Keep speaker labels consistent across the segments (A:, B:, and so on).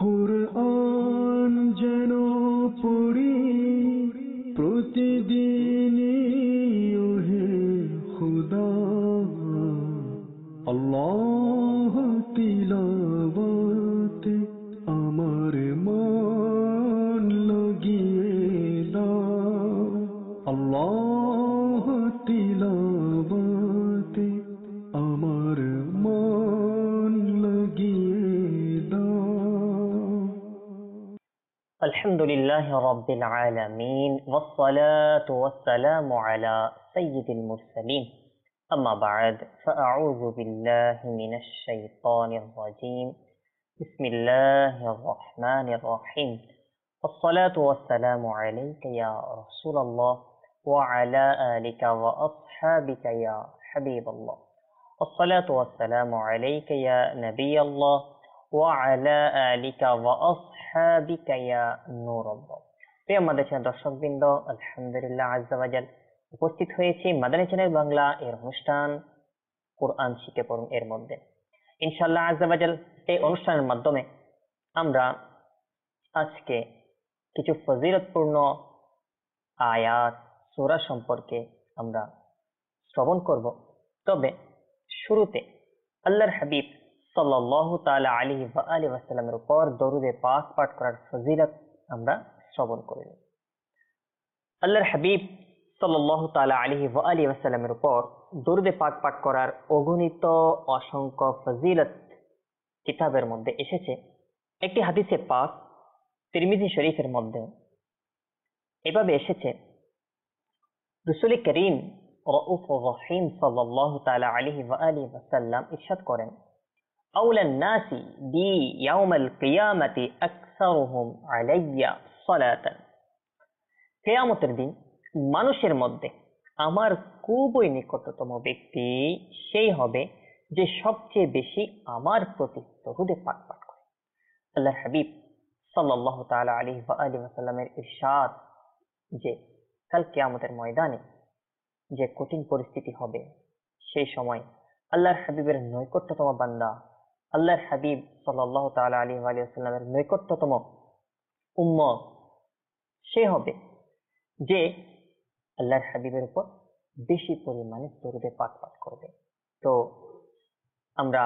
A: কুরআন যেন পড়ি প্রতিদিনই ওহে খুদা, আল্লাহ তিলাওয়াতে আমার মন লাগিয়ে দাও, আল্লাহ তিলাওয়াতে আমার মন লাগিয়ে দাও।
B: আলহামদুলিল্লাহি রাব্বিল আলামিন ওয়াসসালাতু ওয়াসসালামু আলা সাইয়্যিদিল মুরসালিন। আম্মা বা'দ, ফাআউযু বিল্লাহি মিনাশ শাইতানির রাজীম। বিসমিল্লাহির রাহমানির রাহিম। ওয়াসসালাতু ওয়াসসালামু আলাইকা ইয়া রাসূলাল্লাহ ওয়া আলা আলিকা ওয়া আসহাবিকা ইয়া হাবিবাল্লাহ। ওয়াসসালাতু ওয়াসসালামু আলাইকা ইয়া নাবিয়াল্লাহ ওয়া আলা আলিকা ওয়া আসহাবিকা ইয়া নূরাল্লাহ। প্রিয় মাদানী চ্যানেল দর্শকবৃন্দ, আলহামদুলিল্লাহ আজ্জা ওয়া জাল উপস্থিত হয়েছি মাদানী চ্যানেল বাংলা এর অনুষ্ঠান কোরআন শিখে পড়ুন এর মধ্যে। ইনশাআল্লাহ আজ্জা ওয়া জাল এই অনুষ্ঠানের মাধ্যমে আমরা আজকে কিছু ফজিলতপূর্ণ আয়াত সূরা সম্পর্কে আমরা শ্রবণ করব। তবে শুরুতে আল্লাহর হাবিব সাল্লাল্লাহু তাআলা আলাইহি ওয়া আলিহি ওয়াসাল্লামের উপর দরুদে পাক পাঠ করার ফজিলত আমরা শ্রবণ করি। আল্লাহর হাবিব সাল্লাল্লাহু তাআলা আলাইহি ওয়া আলিহি ওয়াসাল্লামের উপর দরুদে পাক পাঠ করার অগণিত অসংখ্য ফজিলত কিতাবের মধ্যে এসেছে। একটি হাদিসে পাক তিরমিজি শরীফের মধ্যে এভাবে এসেছে, রাসূল করিম রাউফুর রহিম সাল্লাল্লাহু তাআলা আলাইহি ওয়া আলিহি ওয়াসাল্লাম ইরশাদ করেন, আউলান নাসি বি ইয়াউমাল কিয়ামাতি আকসারুহুম আলাইয়া সালাতান। কিয়ামতের দিন মানুষের মধ্যে আমার খুবই নিকটতম ব্যক্তি সেই হবে যে সবচেয়ে বেশি আমার প্রতি দরুদে পাক পাঠ করে। আল্লাহর হাবিব সাল্লাল্লাহু তাআলা আলাইহি ওয়া আলিহি ওয়াসাল্লামের ইরশাদ যে কাল কিয়ামতের ময়দানে যে কঠিন পরিস্থিতি হবে, সেই সময় আল্লাহর হাবিবের নৈকট্যতম বান্দা, আল্লাহর হাবিব সাল্লাল্লাহু তাআলা আলাইহি ওয়া সাল্লামের নৈকট্যতম উম্মত সে হবে যে আল্লাহর হাবিবের উপর বেশি পরিমাণে দরুদে পাক পাঠ করবে। তো আমরা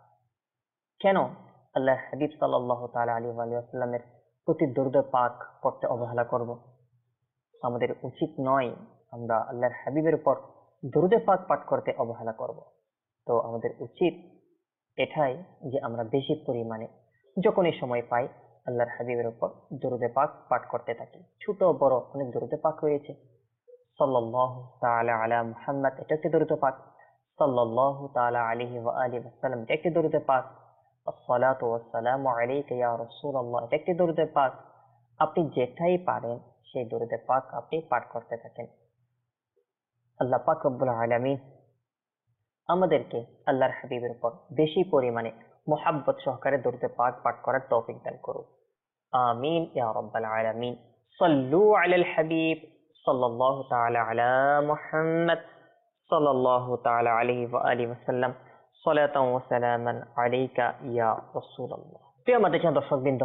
B: কেন আল্লাহর হাবিব সাল্লাল্লাহু তাআলা আলাইহি ওয়া সাল্লামের প্রতি দরুদে পাক পড়তে অবহেলা করব? আমাদের উচিত নয় আমরা আল্লাহর হাবিবের উপর দরুদে পাক পাঠ করতে অবহেলা করব। তো আমাদের উচিত এটাই যে আমরা বেশি পরিমাণে যখনই সময় পাই আল্লাহর হাবিবের উপর দরুদে পাক পাঠ করতে থাকি। ছোট বড় অনেক দরুদে পাক রয়েছে। সাল্লাল্লাহু তাআলা আলা মুহাম্মদ এটা একটি দরুদে পাক, সাল্লাল্লাহু তাআলা আলাইহি ওয়া আলিহি ওয়াসাল্লাম এটা একটি দরুদে পাক, আসসালাতু ওয়াসসালামু আলাইকা ইয়া রাসূলুল্লাহ এটা একটি দরুদে পাক। আপনি যেটাই পারেন সেই দরুদে পাক আপনি পাঠ করতে থাকেন। আল্লাহ পাক রব্বুল আলামিন আমাদেরকে আল্লাহর হাবিবের উপর বেশি পরিমাণে মোহাব্বত সহকারে দরুদে পাক পাঠ করার তৌফিক দান করুন। আমিন ইয়া রাব্বাল আলামিন। সাল্লু আলাল হাবিব সাল্লাল্লাহু তাআলা আলা মুহাম্মদ সাল্লাল্লাহু তাআলা আলাইহি ওয়া আলিহি ওয়াসাল্লাম সালাতান ওয়া সালামান আলাইকা ইয়া রাসূলুল্লাহ। প্রিয় মাদানী চ্যানেল দর্শকবৃন্দ,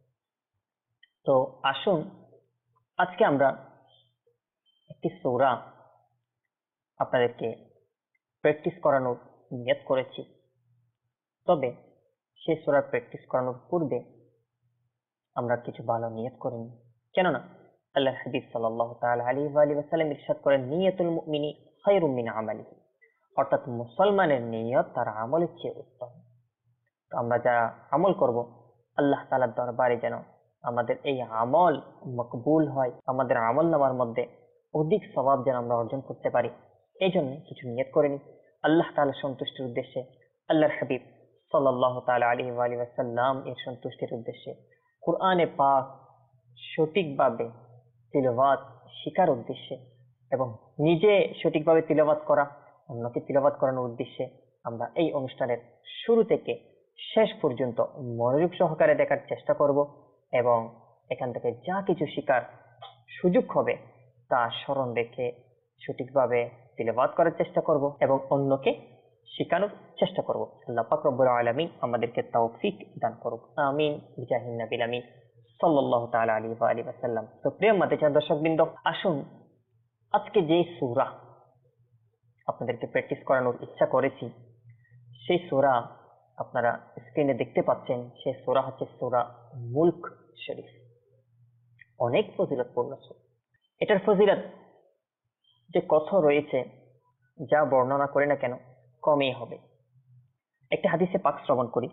B: তো আসুন আজকে আমরা একটি সূরা আপনাদেরকে প্র্যাকটিস করানোর নিয়ত করেছি। তবে সেই সূরা প্র্যাকটিস করানোর পূর্বে আমরা কিছু ভালো নিয়ত করে নিই। কেননা আল্লাহর হাবিব সাল্লাল্লাহু তাআলা আলাইহি ওয়া সাল্লাম ইরশাদ করেন, নিয়াতুল মুমিনি খায়রুম মিন আমালিহি, অর্থাৎ মুসলমানের নিয়ত তার আমলের চেয়ে উত্তম। তো আমরা যা আমল করব আল্লাহ তাআলার দরবারে যেন আমাদের এই আমল মকবুল হয়, আমাদের আমলনামার মধ্যে অধিক সওয়াব যেন আমরা অর্জন করতে পারি, এই জন্য কিছু নিয়ত করে নিই আল্লাহ তাআলার সন্তুষ্টির উদ্দেশ্যে, আল্লাহর হাবিব সাল্লাল্লাহু তাআলা আলাইহি ওয়া সাল্লাম এর সন্তুষ্টির উদ্দেশ্যে, কুরআনে পাক সঠিকভাবে তিলাওয়াত শিখার উদ্দেশ্যে এবং নিজে সঠিকভাবে তিলাওয়াত করা, অন্যকে তিলাওয়াত করানোর উদ্দেশ্যে আমরা এই অনুষ্ঠানের শুরু থেকে শেষ পর্যন্ত মনোযোগ সহকারে দেখার চেষ্টা করব এবং এখান থেকে যা কিছু শিখার সুযোগ হবে তা স্মরণ রেখে সঠিকভাবে তিলাওয়াত করার চেষ্টা করব এবং অন্যকে শেখানোর চেষ্টা করব। আল্লাহ পাক রব্বুল আলামিন আমাদেরকে তৌফিক দান করুক, আমিন বিজাহিন নবিল আমিন সাল্লাল্লাহু তাআলা আলাইহি ওয়া আলিহি ওয়াসাল্লাম। তো প্রিয় মাদ্রাসার দর্শকবৃন্দ, আসুন আজকে যে সূরা আপনাদেরকে প্র্যাকটিস করানোর ইচ্ছা করেছি, সেই সূরা আপনারা স্ক্রিনে দেখতে পাচ্ছেন। সেই সূরা হচ্ছে সূরা মুলক শরীফ। অনেক ফজিলতপূর্ণ সূরা। এটার ফজিলত যে কত রয়েছে, যা বর্ণনা করে না কেন কমই হবে। একটা হাদিসে পাক শ্রবণ করি।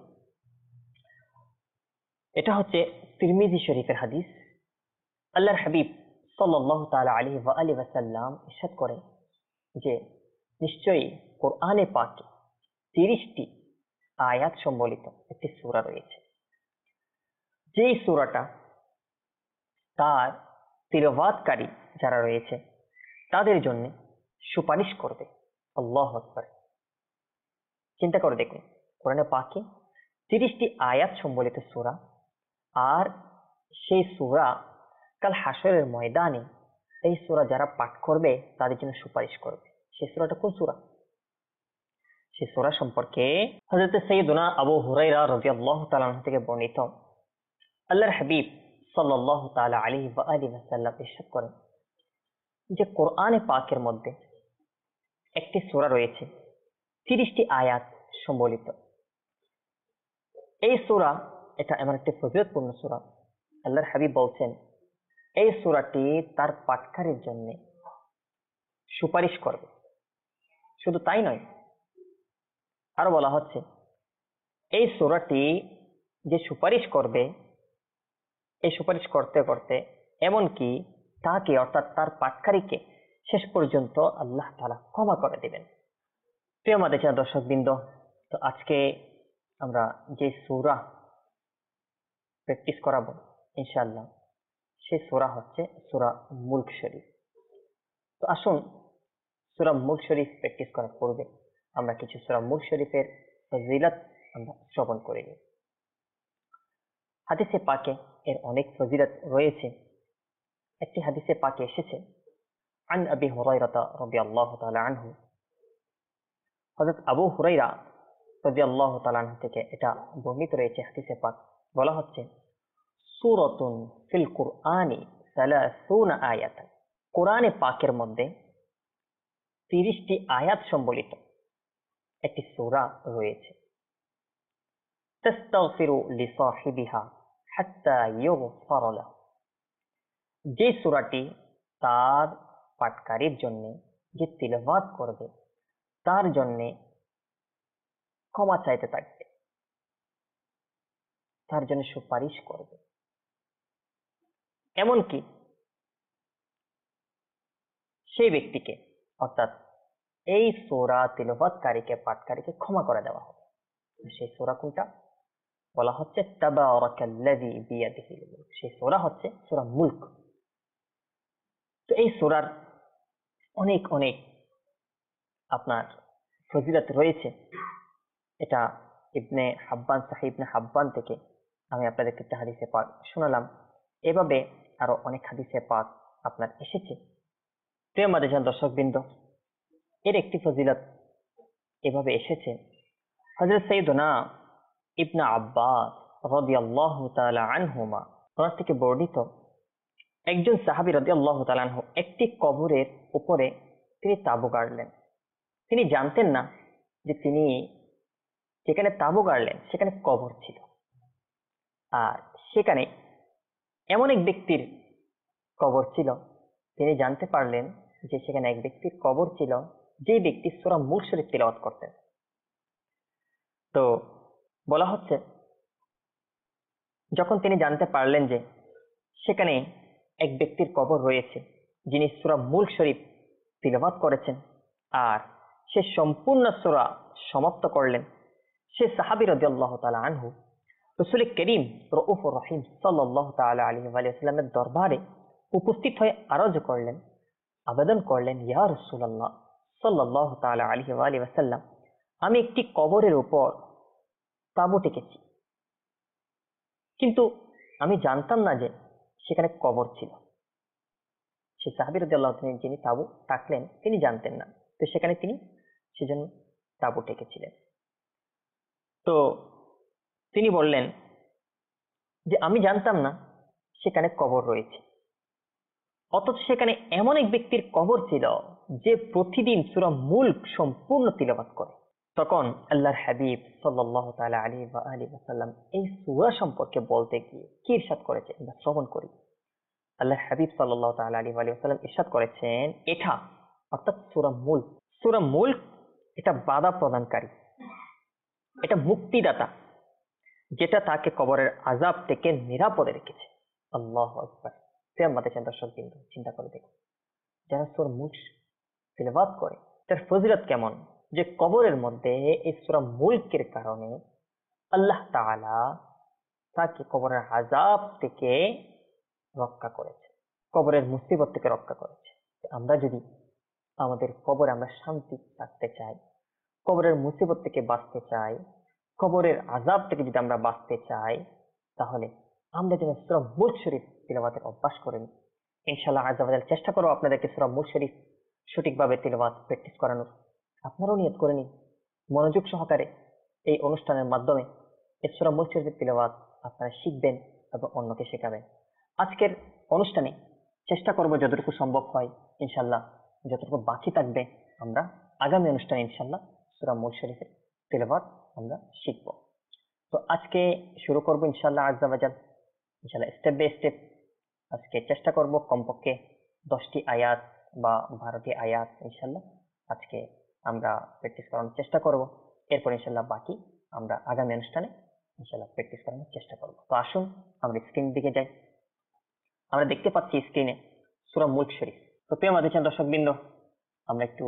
B: এটা হচ্ছে তিরমিজি শরীফের হাদিস। আল্লাহর হাবিব সাল্লাল্লাহু তাআলা আলাইহি ওয়া আলিহি ওয়াসাল্লাম ইরশাদ করেন যে নিশ্চয়ই কোরআনে পাকে 30টি আয়াত সম্বলিত একটি সূরা রয়েছে, যেই সূরাটা তার তিলাওয়াতকারী যারা রয়েছে তাদের জন্য সুপারিশ করবে। আল্লাহু আকবার। চিন্তা করে দেখুন, কোরআনে পাকে 30টি আয়াত সম্বলিত সূরা, আর সেই সূরা কাল হাসরের ময়দানে এই সূরা যারা পাঠ করবে তাদের জন্য সুপারিশ করবে। সেই সূরাটা কোন সূরা? সেই সূরা সম্পর্কে হযরত সাইয়্যিদুনা আবু হুরায়রা রাদিয়াল্লাহু তাআলা আনহু থেকে বর্ণিত, আল্লাহর হাবিব সাল্লাল্লাহু তাআলা আলাইহি ওয়া আলিহি ওয়াসাল্লাম ইরশাদ করেন যে কোরআনে পাকের মধ্যে একটি সূরা রয়েছে 30টি আয়াত সম্বলিত। এই সূরা এটা এমন একটি ফজিলতপূর্ণ সূরা, আল্লাহর হাবিব বলছেন এই সূরাটি তার পাঠকারীর জন্য সুপারিশ করবে। শুধু তাই নয়, আরো বলা হচ্ছে এই সূরাটি যে সুপারিশ করবে, এই সুপারিশ করতে করতে এমনকি তাকে অর্থাৎ তার পাঠকারীকে শেষ পর্যন্ত আল্লাহ তাআলা ক্ষমা করে দিবেন। প্রিয় মাদ্রাসার দর্শকবৃন্দ, তো আজকে আমরা যে সূরা প্র্যাকটিস করাবো ইনশাআল্লাহ, সেই সূরা হচ্ছে সূরা মুলক শরীফ। তো আসুন সূরা মুলক শরীফ প্র্যাকটিস করার পূর্বে আমরা কিছু সূরা মুলক শরীফের ফজিলত আমরা শ্রবণ করে নিই। হাদিসে পাকে এর অনেক ফজিলত রয়েছে। একটি হাদিসে পাকে এসেছে আন আবি হুরায়রা রাদিয়াল্লাহু তাআলা আনহু, হযরত আবু হুরায়রা রাদিয়াল্লাহু তাআলা আনহু থেকে এটা বর্ণিত রয়েছে। হাদিসে পাক বলা হচ্ছে সূরাতুন ফিল কুরআনি 30 আয়াতান, কোরআনে পাকের মধ্যে 30টি আয়াত সম্বলিত একটি সূরা রয়েছে। তাস্তাগফিরু লিসাহিবিহা হাত্তা ইউগফার লাহু, যে সূরাটি তার পাঠকারীর জন্য, যে তিলাওয়াত করবে তার জন্য ক্ষমা চাইতে থাকবে, তার জন্য সুপারিশ করবে, এমনকি সেই ব্যক্তিকে অর্থাৎ এই সূরা তিলাওয়াতকারীকে, পাঠকারীকে ক্ষমা করে দেওয়া হবে। সেই সূরা কোনটা? বলা হচ্ছে তাবারাকাল্লাযী বিয়াদিহিল মুলক, সেই সূরা হচ্ছে সূরা মুলক। তো এই সূরার অনেক অনেক আপনার ফজিলত রয়েছে। এটা ইবনে হাব্বান, সাহিহ ইবনে হাব্বান থেকে আমি আপনাদেরকে একটা হাদিসে পাক শোনালাম। এভাবে আরো অনেক হাদিসে পাক আপনার এসেছে। প্রিয় মাদ্রাসার দর্শকবৃন্দ, এর একটি ফজিলত এভাবে এসেছে। হযরত সাইয়্যিদুনা ইবনে আব্বাস রাদিয়াল্লাহু তাআলা আনহুমা ওনার থেকে বর্ণিত, একজন সাহাবী রাদিয়াল্লাহু তাআলা আনহু একটি কবরের উপরে তিনি তাঁবু গাড়লেন। তিনি জানতেন না যে তিনি যেখানে তাঁবু গাড়লেন সেখানে কবর ছিল, আর সেখানে এমন এক ব্যক্তির কবর ছিল। তিনি জানতে পারলেন যে সেখানে এক ব্যক্তির কবর ছিল, যে ব্যক্তি সূরা মুলক শরীফ তিলাওয়াত করতেন। তো বলা হচ্ছে যখন তিনি জানতে পারলেন যে সেখানে এক ব্যক্তির কবর রয়েছে যিনি সূরা মুলক শরীফ তিলাওয়াত করেছেন, আর সে সম্পূর্ণ সূরা সমাপ্ত করলেন, সে সাহাবী রাদিয়াল্লাহু তাআলা আনহু রাসূল করিম রউফুর রহিম সাল্লাল্লাহু তাআলা আলাইহি ওয়া সাল্লামের দরবারে উপস্থিত হয়ে আরজ করলেন, আবেদন করলেন, ইয়া রাসূলুল্লাহ সাল্লাল্লাহু তাআলা আলাইহি ওয়া সাল্লাম, আমি একটি কবরের উপর তাঁবু টেকেছি, কিন্তু আমি জানতাম না যে সেখানে কবর ছিল। সেই সাহাবী রাদিয়াল্লাহু তাআলা যিনি তাঁবু টাকলেন তিনি জানতেন না, তো সেখানে তিনি সেজন্য তাঁবু টেকেছিলেন। তো তিনি বললেন যে আমি জানতাম না সেখানে কবর রয়েছে, অথচ সেখানে এমন এক ব্যক্তির কবর ছিল যে প্রতিদিন সূরা মুলক সম্পূর্ণ তিলাওয়াত করে। তখন আল্লাহর হাবিব সাল্লাল্লাহু তাআলা আলাইহি ওয়া আলিহি ওয়াসাল্লাম এই সূরা সম্পর্কে বলতে গিয়ে কি ইরশাদ করেছেন আমরা শ্রবণ করি। আল্লাহর হাবিব সাল্লাল্লাহু তাআলা আলাইহি ওয়া আলিহি ওয়াসাল্লাম ইরশাদ করেছেন, এটা অর্থাৎ সূরা মুলক এটা বাধা প্রদানকারী, এটা মুক্তিদাতা, যেটা তাকে কবরের আযাব থেকে নিরাপদে রেখেছে। আল্লাহু আকবার। আমাদের দর্শকবৃন্দ চিন্তা করে দেখুন, যারা সূরা মুলক তিলাওয়াত করে তার ফজিলত কেমন, যে কবরের মধ্যে এই সূরা মুলকের কারণে আল্লাহ তাআলা তাকে কবরের আযাব থেকে রক্ষা করেছে, কবরের মুসিবত থেকে রক্ষা করেছে। আমরা যদি আমাদের কবরে আমরা শান্তি থাকতে চাই, কবরের মুসিবত থেকে বাঁচতে চাই, কবরের আযাব থেকে যদি আমরা বাঁচতে চাই, তাহলে আমরা যেন সূরা মুলক শরীফ তিলাওয়াতের অভ্যাস করে নিই। ইনশাআল্লাহ আযজা ওয়া জাল্লা চেষ্টা করব আপনাদেরকে সূরা মুলক শরীফ সঠিকভাবে তিলাওয়াত প্র্যাকটিস করানোর। আপনারাও নিয়ত করে নিন মনোযোগ সহকারে এই অনুষ্ঠানের মাধ্যমে এই সূরা মুলক শরীফের তিলাওয়াত আপনারা শিখবেন এবং অন্যকে শেখাবেন। আজকের অনুষ্ঠানে চেষ্টা করব যতটুকু সম্ভব হয় ইনশাআল্লাহ, যতটুকু বাকি থাকবে আমরা আগামী অনুষ্ঠানে ইনশাআল্লাহ সূরা মুলক শরীফের তিলাওয়াত আমরা শিখব। তো আজকে শুরু করব ইনশাআল্লাহ আযজা ওয়া জাল্লা, ইনশাআল্লাহ স্টেপ বাই স্টেপ। আজকে চেষ্টা করব কমপক্ষে 10টি আয়াত বা 12টি আয়াত ইনশাআল্লাহ আজকে আমরা প্র্যাকটিস করানোর চেষ্টা করব। এরপর ইনশাআল্লাহ বাকি আমরা আগামী অনুষ্ঠানে ইনশাআল্লাহ প্র্যাকটিস করানোর চেষ্টা করব। তো আসুন আমরা স্ক্রিন দিকে যাই। আমরা দেখতে পাচ্ছি স্ক্রিনে সূরা মুলক শরীফ। তো প্রিয় আমাদের দর্শকবৃন্দ, আমরা একটু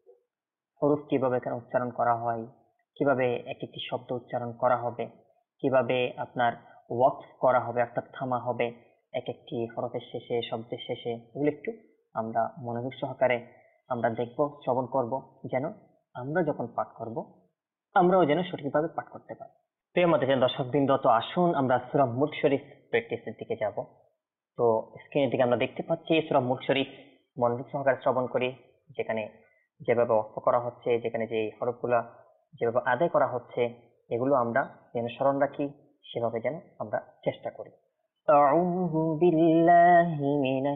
B: হরফ কিভাবে এখানে উচ্চারণ করা হয়, কিভাবে এক একটি শব্দ উচ্চারণ করা হবে, কিভাবে আপনার ওয়াকফ করা হবে অর্থাৎ থামা হবে এক একটি হরফের শেষে, শব্দের শেষে, এগুলো একটু আমরা মনোযোগ সহকারে আমরা দেখব, শ্রবণ করব, যেন আমরা যখন পাঠ করব আমরাও যেন সঠিকভাবে পাঠ করতে পারি। প্রিয় আমাদের দর্শকবৃন্দ, তো আসুন আমরা সূরা মুলক শরীফ প্র্যাকটিসের দিকে যাব। তো স্ক্রিনের দিকে আমরা দেখতে পাচ্ছি সূরা মুলক শরীফ, মনোযোগ সহকারে শ্রবণ করি, যেখানে যেভাবে অর্থ করা হচ্ছে, যেখানে যে হরফগুলা যেভাবে আদায় করা হচ্ছে, এগুলো আমরা যেন স্মরণ রাখি, সেভাবে যেন আমরা চেষ্টা করি। أعوذ بالله من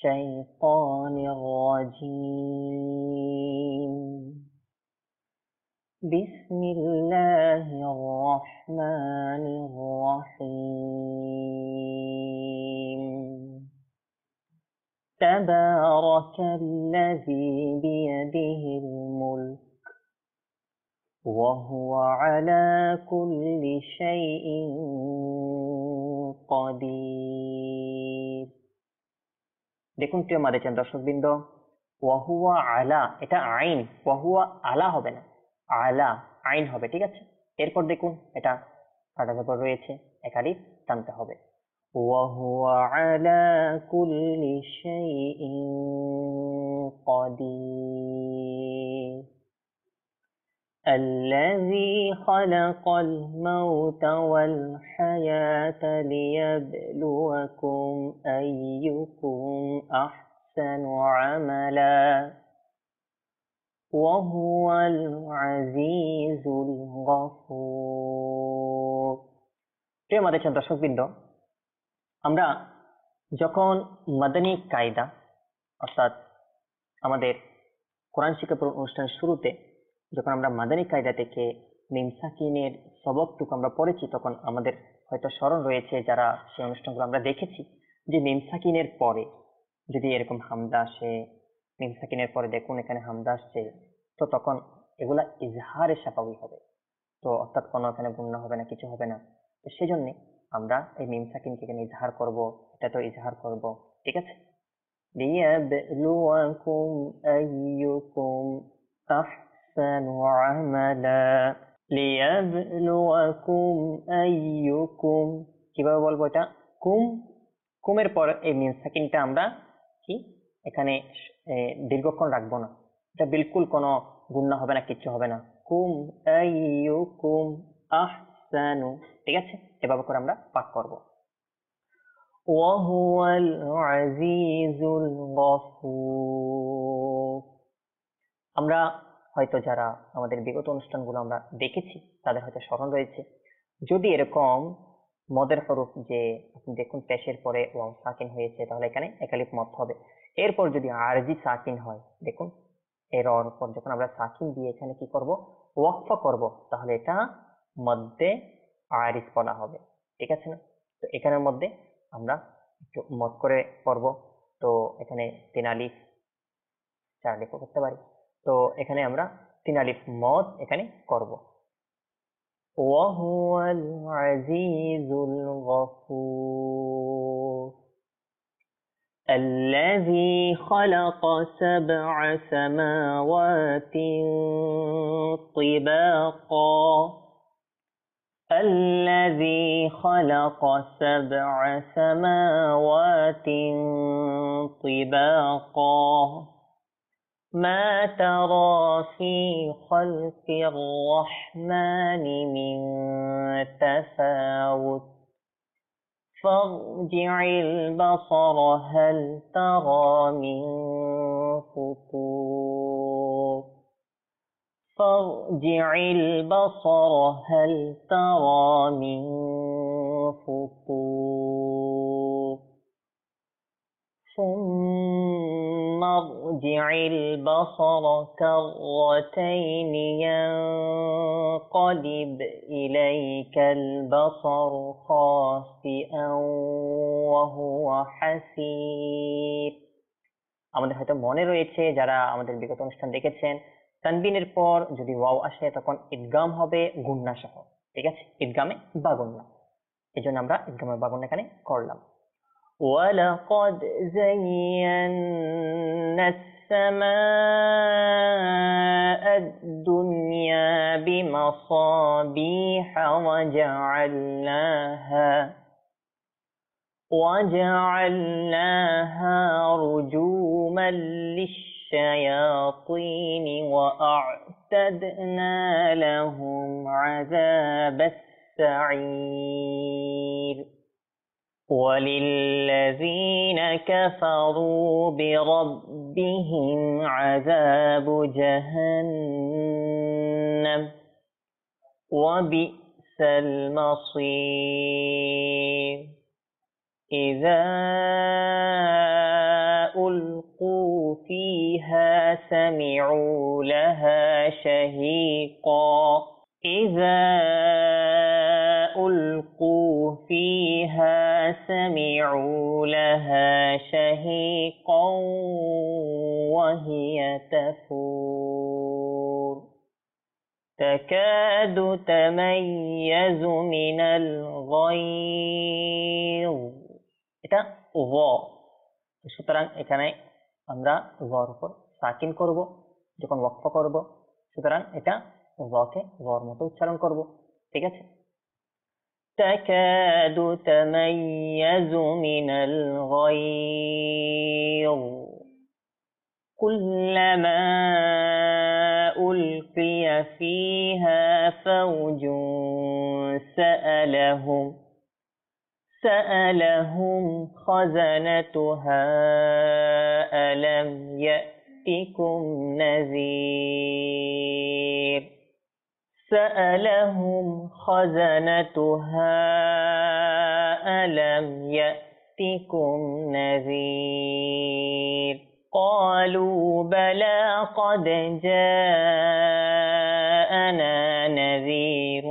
B: الشيطان الرجيم بسم الله الرحمن الرحيم تبارك الذي بيده الملك وهو على كل شيء قدير। দেখুন প্রিয় আমাদের দর্শকবৃন্দ, ওয়াহুয়া আলা, এটা আইন, ওয়াহুয়া আলা হবে না, আলা আইন হবে, ঠিক আছে। এরপর দেখুন এটা কাটা ব্যাপার রয়েছে, একালিফ টানতে হবে। ওয়াহুয়া আলা কুল্লি শাইইন কাদির الذي خلق الموت والحياة ليبلوكم أيكم أحسن عملا وهو العزيز الغفور। প্রিয় আমাদের দর্শকবৃন্দ, আমরা যখন মাদানী কায়দা অর্থাৎ আমাদের কোরআন শিক্ষা অনুষ্ঠানের শুরুতে যখন আমরা মাদানী কায়দা থেকে মিম সাকিনের সবকটুকু আমরা পড়েছি, তখন আমাদের হয়তো স্মরণ রয়েছে, যারা সেই অনুষ্ঠানগুলো আমরা দেখেছি, যে মিম সাকিনের পরে যদি এরকম হামদা আসে, মিম সাকিনের পরে দেখুন এখানে হামদা আসছে, তো তখন এগুলা ইজহারে শাফাউই হবে, তো অর্থাৎ কোনো এখানে গুণনা হবে না, কিছু হবে না। তো সেই জন্য আমরা এই মিম সাকিনকে এখানে ইজহার করব, এটা তো ইজহার করব, ঠিক আছে। লিয়াবলুয়াকুম আইয়ুকুম আহসানু আমালা, লিয়াবলুয়াকুম আইয়ুকুম, কিভাবে বলবো এটা, কুম, কুমের পর এই মিম সাকিনটা আমরা কি এখানে দীর্ঘক্ষণ রাখবো না, এটা বিলকুল কোনো গুণনা হবে না, কিচ্ছু হবে না। কুম আইয়ুকুম আহসানু, ঠিক আছে, এভাবে করে আমরা পাঠ করব। ওয়াহুয়াল আজিজুল গফুর, আমরা হয়তো যারা আমাদের বিগত অনুষ্ঠানগুলো আমরা দেখেছি তাদের হয়তো স্মরণ রয়েছে, যদি এরকম মদের হরফ যে আপনি দেখুন পেশের পরে ওয়াও সাকিন হয়েছে, তাহলে এখানে একালিফ মদ হবে। এরপর যদি আরজি সাকিন হয়, দেখুন এর পর যখন আমরা সাকিন দিয়ে এখানে কি করব, ওয়াকফা করব, তাহলে এটা মধ্যে আরিজ বলা হবে। ঠিক আছে না? তো এখানের মধ্যে আমরা একটু মদ করে পড়ব। তো এখানে 3 আলিফ 4 আলিফও করতে পারি। তো এখানে আমরা 3 আলিফ মদ এখানে করব। وهو العزيز الغفور الذي خلق 7 سماوات طباقا الذي خلق 7 سماوات طباقا ما ترى في خلق الرحمن من تفاوت فارجع البصر هل ترى من فطور فارجع البصر هل ترى من فطور ثم ارجع البصر كرتين ينقلب إليك البصر خاسئا وهو حسير। আমাদের হয়তো মনে রয়েছে যারা আমাদের বিগত অনুষ্ঠান দেখেছেন, তানবিনের পর যদি ওয়াও আসে তখন ইদগাম হবে গুন্না সহ। ঠিক আছে, ইদগামে বা গুন্না, এই জন্য আমরা ইদগামে বা গুন্না এখানে করলাম। ولقد زينا السماء الدنيا بمصابيح وجعلناها رجوما للشياطين وأعتدنا لهم عذاب السعير وللذين كفروا بربهم عذاب جهنم وبئس المصير إذا ألقوا فيها سمعوا لها شهيقا إذا ألقوا فيها سمعوا لها شهيقا وهي تفور تكاد تميز من الغيظ। এটা ও, সুতরাং এখানে আমরা ওর উপর সাকিন করব যখন ওয়াকফা করব, সুতরাং এটা ওকে ওর মতো উচ্চারণ করব। ঠিক আছে, تكاد تميز من الغيظ كلما ألقي فيها فوج سألهم خزنتها ألم يأتكم نذير سألهم خزنتها ألم يأتكم نذير قالوا بلى قد جاءنا نذير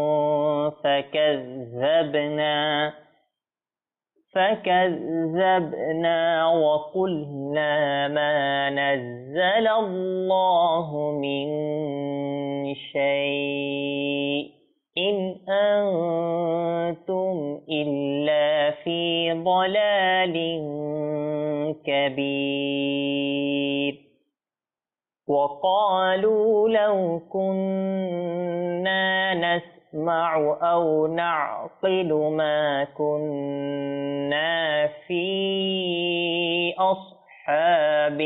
B: فكذبنا وقلنا ما نزل الله من شيء إن أنتم إلا في ضلال كبير وقالوا لو كنا نسمع أو نعقل ما كنا في أصحاب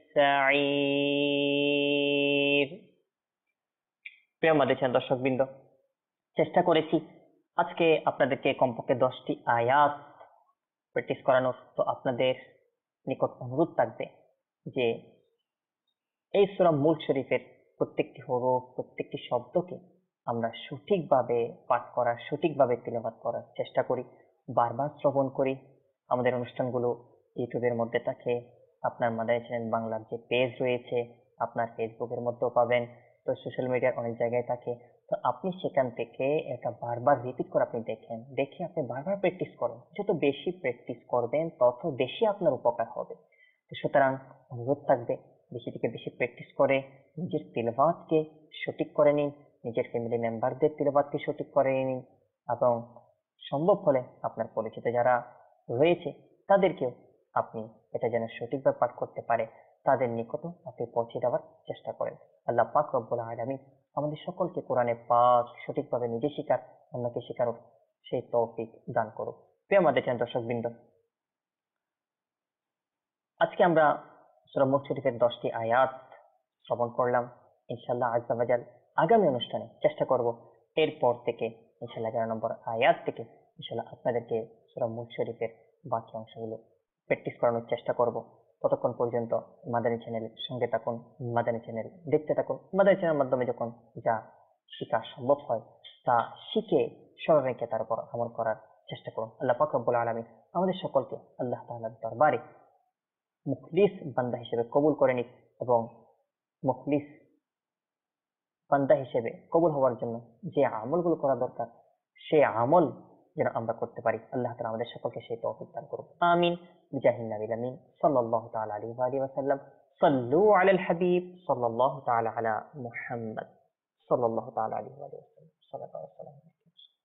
B: السعير। প্রিয় মাদ্রাসার দর্শকবৃন্দ, চেষ্টা করেছি আজকে আপনাদেরকে কমপক্ষে 10টি আয়াত প্র্যাকটিস করানোর। তো আপনাদের নিকট অনুরোধ থাকবে যে এই সূরা মুলক শরীফের প্রত্যেকটি হরফ, প্রত্যেকটি শব্দকে আমরা সঠিকভাবে পাঠ করার, সঠিকভাবে তিলাওয়াত করার চেষ্টা করি, বারবার শ্রবণ করি। আমাদের অনুষ্ঠানগুলো ইউটিউবের মধ্যে থাকে, আপনার মাদানী চ্যানেল বাংলার যে পেজ রয়েছে আপনার ফেসবুকের মধ্যেও পাবেন, তো সোশ্যাল মিডিয়ার অনেক জায়গায় থাকে। তো আপনি সেখান থেকে এটা বারবার রিপিট করে আপনি দেখেন, দেখে আপনি বারবার প্র্যাকটিস করেন। যত বেশি প্র্যাকটিস করবেন তত বেশি আপনার উপকার হবে। তো সুতরাং অনুরোধ থাকবে, বেশি থেকে বেশি প্র্যাকটিস করে নিজের তিলাওয়াতকে সঠিক করে নিন, নিজের ফ্যামিলি মেম্বারদের তিলাওয়াতকে সঠিক করে নিন, এবং সম্ভব হলে আপনার পরিচিত যারা রয়েছে তাদেরকেও আপনি এটা যেন সঠিকভাবে পাঠ করতে পারে তাদের নিকটও আপনি পৌঁছে দেওয়ার চেষ্টা করেন। আল্লাহ পাক রব্বুল আলামিন আমাদের সকলকে কোরআনে পাক সঠিকভাবে নিজে শিকার, অন্যকে শেখারও সেই তৌফিক দান করুক। প্রিয় আমাদের দর্শকবৃন্দ, আজকে আমরা সূরা মুলক শরীফের 10টি আয়াত শ্রবণ করলাম। ইনশাআল্লাহ আজ্জা ওয়া জাল আগামী অনুষ্ঠানে চেষ্টা করব এরপর থেকে ইনশাআল্লাহ 11 নম্বর আয়াত থেকে ইনশাআল্লাহ আপনাদেরকে সূরা মুলক শরীফের বাকি অংশগুলো প্র্যাকটিস করানোর চেষ্টা করব। ততক্ষণ পর্যন্ত মাদানী চ্যানেলের সঙ্গে থাকুন, মাদানী চ্যানেল দেখতে থাকুন। মাদানী চ্যানেলের মাধ্যমে যখন যা শেখা সম্ভব হয় তা শিখে স্মরণ রেখে তার উপর আমল করার চেষ্টা করুন। আল্লাহ পাক রব্বুল আলামিন আমাদের সকলকে আল্লাহ তাআলার দরবারে মুখলিস বান্দা হিসেবে কবুল করে নিক, এবং মুখলিস বান্দা হিসেবে কবুল হওয়ার জন্য যে আমলগুলো করা দরকার সেই আমল যেন আমরা করতে পারি। আল্লাহ তাআলা আমাদের সকলকে সেই তৌফিক দান করুন। আমিন বিজাহিন নবীল আমিন সাল্লাল্লাহু তাআলা আলাইহি ওয়া আলিহি ওয়াসাল্লাম। সাল্লু আলাল হাবিব সাল্লাল্লাহু তাআলা আলা মুহাম্মদ সাল্লাল্লাহু তাআলা আলাইহি ওয়া সাল্লাম। সাল্লাল্লাহু আলাইহি ওয়া সাল্লাম।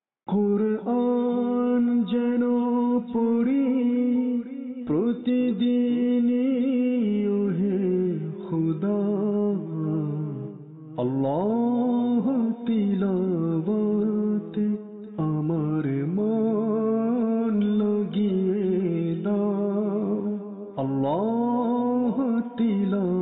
A: কুরআন যেন পড়ি প্রতিদিনই ওহে খুদা, আল্লাহ তিলাওয়াতে আমার মন লাগিয়ে দাও, আল্লাহ তিলাওয়াতে